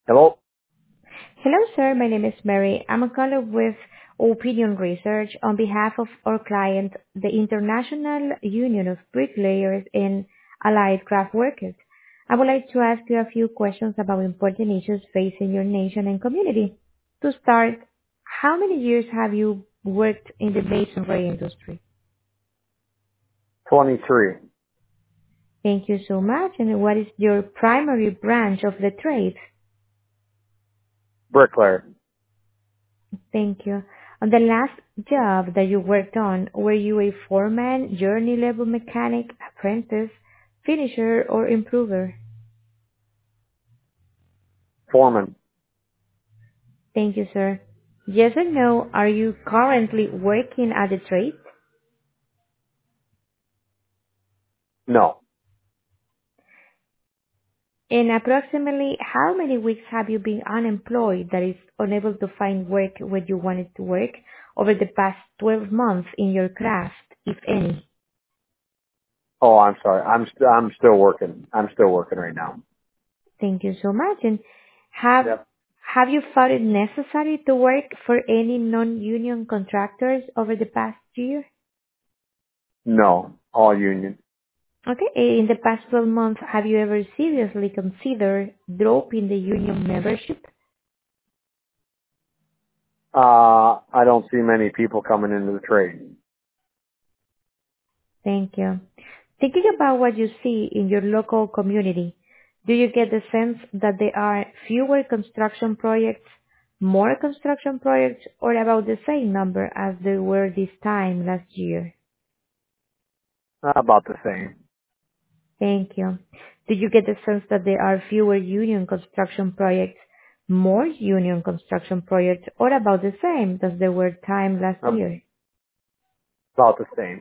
Hello? Hello, sir. My name is Mary. I'm a caller with Opinion Research on behalf of our client, the International Union of Bricklayers and Allied Craft Workers. I would like to ask you a few questions about important issues facing your nation and community. To start, how many years have you worked in the masonry industry? 23. Thank you so much. And what is your primary branch of the trade? Bricklayer. Thank you. On the last job that you worked on, were you a foreman, journey level mechanic, apprentice, finisher, or improver? Foreman. Thank you, sir. Yes or no, are you currently working at the trade? No. And approximately how many weeks have you been unemployed, that is unable to find work where you wanted to work, over the past 12 months in your craft, if any? Oh, I'm sorry. I'm still working. I'm still working right now. Thank you so much. And have Yep. have you found it necessary to work for any non-union contractors over the past year? No. All union. Okay. In the past 12 months, have you ever seriously considered dropping the union membership? I don't see many people coming into the trade. Thank you. Thinking about what you see in your local community, do you get the sense that there are fewer construction projects, more construction projects, or about the same number as there were this time last year? About the same. Thank you. Do you get the sense that there are fewer union construction projects, more union construction projects, or about the same as there were time last year? About the same.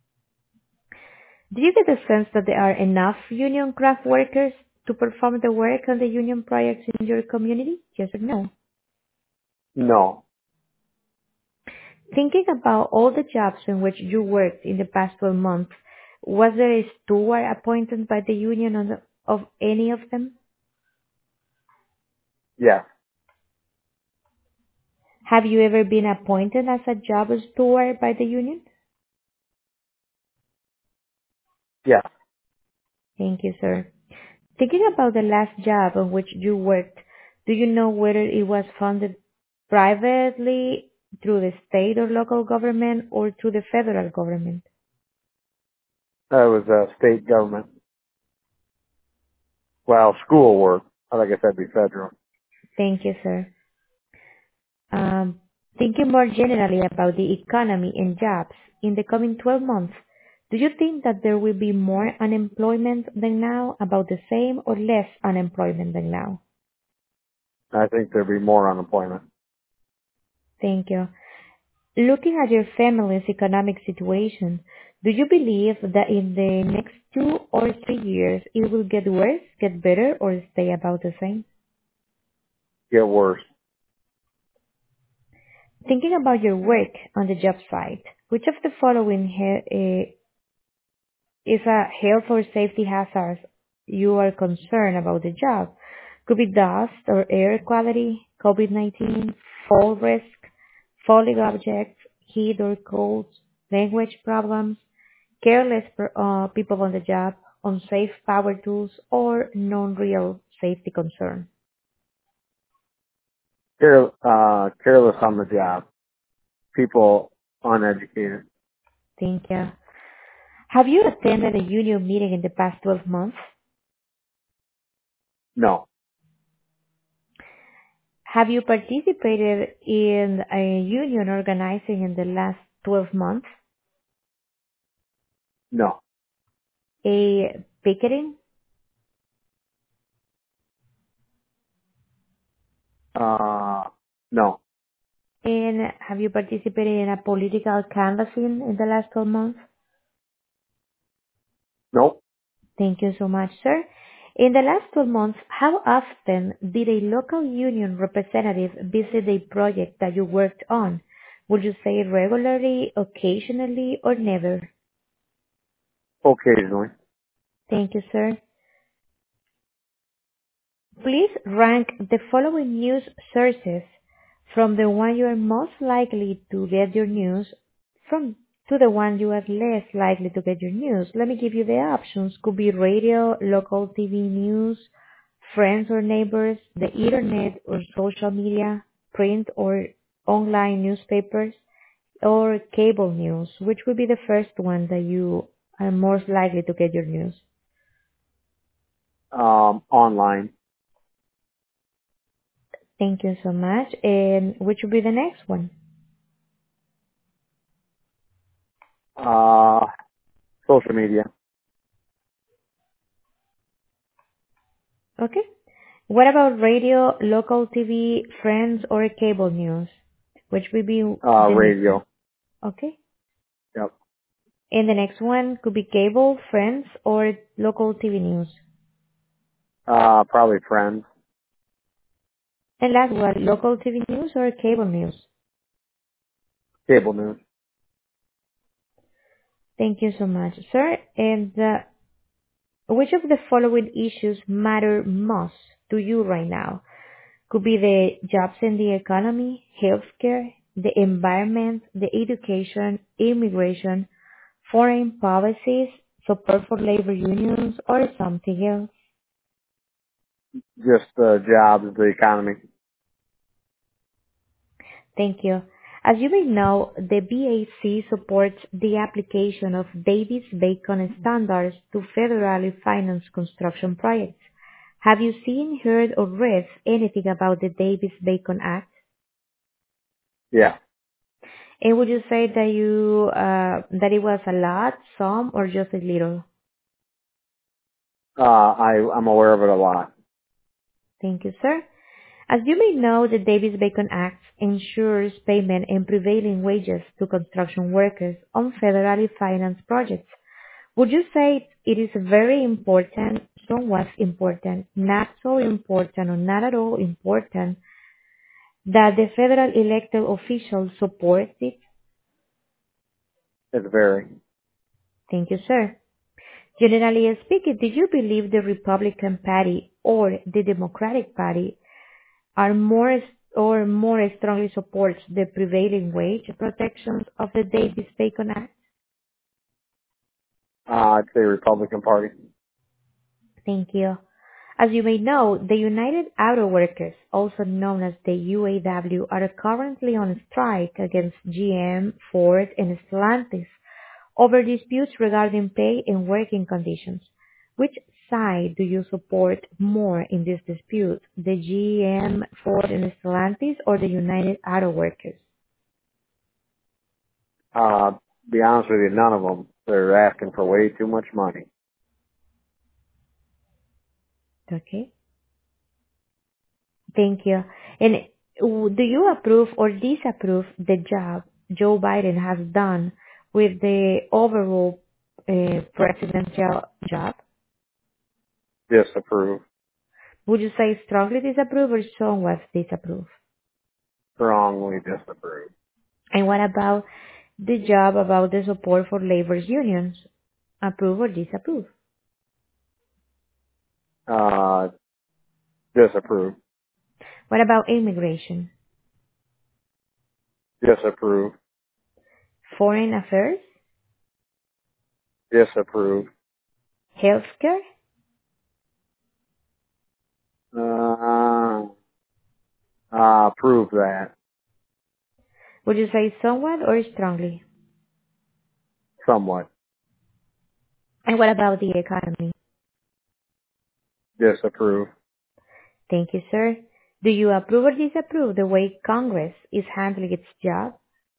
Do you get the sense that there are enough union craft workers to perform the work on the union projects in your community? Yes or no? No. Thinking about all the jobs in which you worked in the past 12 months, was there a steward appointed by the union of any of them? Yes. Have you ever been appointed as a job steward by the union? Yes. Thank you, sir. Thinking about the last job on which you worked, do you know whether it was funded privately through the state or local government or through the federal government? That was state government. Well, school work. I guess that'd be federal. Thank you, sir. Thinking more generally about the economy and jobs in the coming 12 months, do you think that there will be more unemployment than now, about the same, or less unemployment than now? I think there'd be more unemployment. Thank you. Looking at your family's economic situation, do you believe that in the next 2 or 3 years it will get worse, get better, or stay about the same? Get worse. Thinking about your work on the job site, which of the following is a health or safety hazard you are concerned about the job? Could be dust or air quality, COVID-19, fall risk, falling objects, heat or cold, language problems, careless people on the job, unsafe power tools, or non-real safety concern. Careless on the job. People uneducated. Thank you. Have you attended a union meeting in the past 12 months? No. Have you participated in a union organizing in the last 12 months? No. A picketing? No. And have you participated in a political canvassing in the last 12 months? Nope. Thank you so much, sir. In the last 12 months, how often did a local union representative visit a project that you worked on? Would you say regularly, occasionally, or never? Occasionally. Thank you, sir. Please rank the following news sources from the one you are most likely to get your news from to the one you are less likely to get your news. Let me give you the options. Could be radio, local TV news, friends or neighbors, the internet or social media, print or online newspapers, or cable news. Which would be the first one that you are most likely to get your news? Online. Thank you so much. And which would be the next one? Social media. Okay. What about radio, local TV, friends, or cable news? Which would be the next? Radio. Okay. Yep. And the next one could be cable, friends, or local TV news. Probably friends. And last one, local TV news or cable news? Cable news. Thank you so much, sir. And which of the following issues matter most to you right now? Could be the jobs in the economy, healthcare, the environment, the education, immigration, foreign policies, support for labor unions, or something else. Just jobs, the economy. Thank you. As you may know, the BAC supports the application of Davis-Bacon standards to federally financed construction projects. Have you seen, heard, or read anything about the Davis-Bacon Act? Yeah. And would you say that that it was a lot, some, or just a little? I'm aware of it a lot. Thank you, sir. As you may know, the Davis-Bacon Act ensures payment and prevailing wages to construction workers on federally financed projects. Would you say it is very important, somewhat important, not so important, or not at all important, that the federal elected officials support it? It's very. Thank you, sir. Generally speaking, do you believe the Republican Party or the Democratic Party are more strongly supports the prevailing wage protections of the Davis-Bacon Act? I'd say Republican Party. Thank you. As you may know, the United Auto Workers, also known as the UAW, are currently on strike against GM, Ford, and Stellantis over disputes regarding pay and working conditions. Which side do you support more in this dispute, the GM, Ford, and Stellantis, or the United Auto Workers? Be honest with you, none of them. They're asking for way too much money. Okay. Thank you. And do you approve or disapprove the job Joe Biden has done with the overall presidential job? Disapprove. Would you say strongly disapprove or somewhat disapprove? Strongly disapprove. And what about the job about the support for labor's unions? Approve or disapprove? Disapprove. What about immigration? Disapprove. Foreign affairs? Disapprove. Healthcare? Prove that. Would you say somewhat or strongly? Somewhat. And what about the economy? Disapprove. Thank you, sir. Do you approve or disapprove the way Congress is handling its job?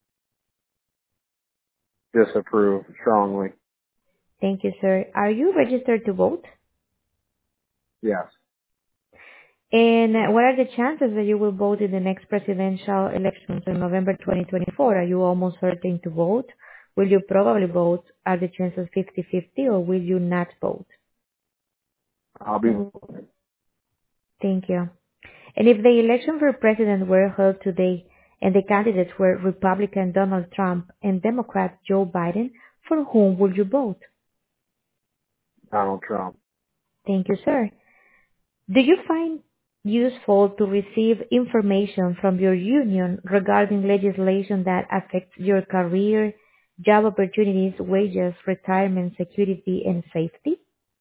Disapprove. Strongly. Thank you, sir. Are you registered to vote? Yes. And what are the chances that you will vote in the next presidential elections in November 2024? Are you almost certain to vote? Will you probably vote? Are the chances 50-50 or will you not vote? I'll be. Thank you. And if the election for president were held today and the candidates were Republican Donald Trump and Democrat Joe Biden, for whom would you vote? Donald Trump. Thank you, sir. Do you find useful to receive information from your union regarding legislation that affects your career, job opportunities, wages, retirement, security, and safety?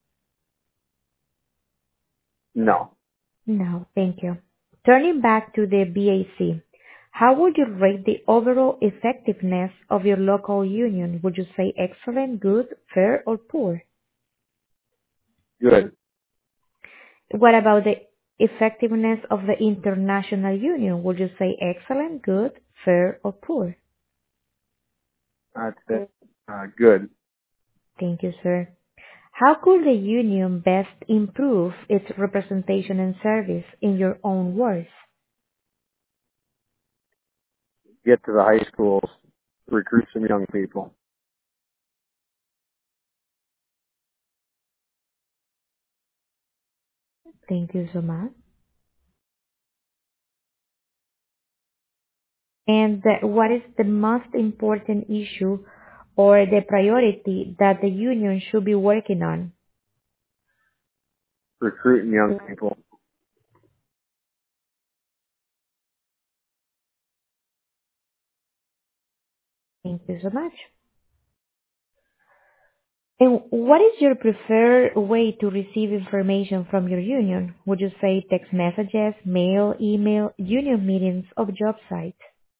No. No, thank you. Turning back to the BAC, how would you rate the overall effectiveness of your local union? Would you say excellent, good, fair, or poor? Good. What about the effectiveness of the international union? Would you say excellent, good, fair, or poor? I'd say good. Thank you, sir. How could the union best improve its representation and service in your own words? Get to the high schools, recruit some young people. Thank you so much. And what is the most important issue or the priority that the union should be working on? Recruiting young people. Thank you so much. And what is your preferred way to receive information from your union? Would you say text messages, mail, email, union meetings, or job sites?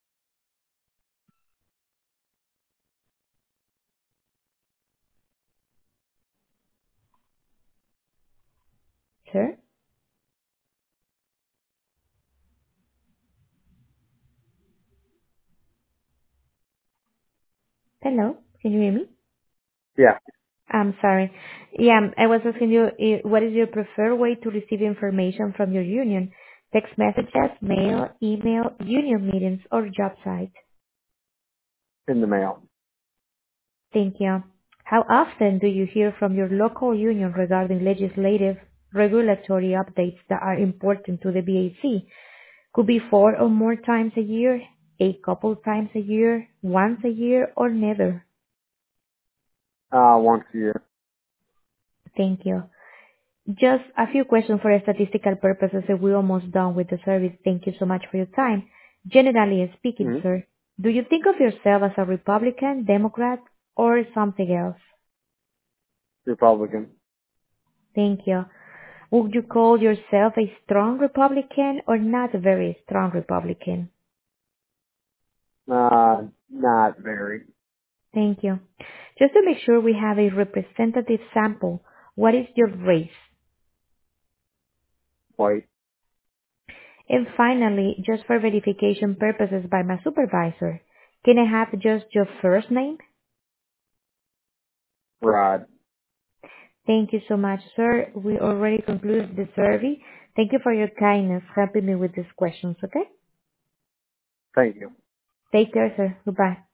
Sir? Hello? Can you hear me? Yeah. I'm sorry. Yeah, I was asking you, what is your preferred way to receive information from your union? Text messages, mail, email, union meetings, or job sites? In the mail. Thank you. How often do you hear from your local union regarding legislative regulatory updates that are important to the BAC? Could be 4 or more times a year, a couple times a year, once a year, or never. Once a year. Thank you. Just a few questions for statistical purposes, and we're almost done with the service. Thank you so much for your time. Generally speaking, Mm-hmm. sir, do you think of yourself as a Republican, Democrat, or something else? Republican. Thank you. Would you call yourself a strong Republican or not a very strong Republican? Not very. Thank you. Just to make sure we have a representative sample, what is your race? White. And finally, just for verification purposes by my supervisor, can I have just your first name? Rod. Thank you so much, sir. We already concluded the survey. Thank you for your kindness helping me with these questions, okay? Thank you. Take care, sir. Goodbye.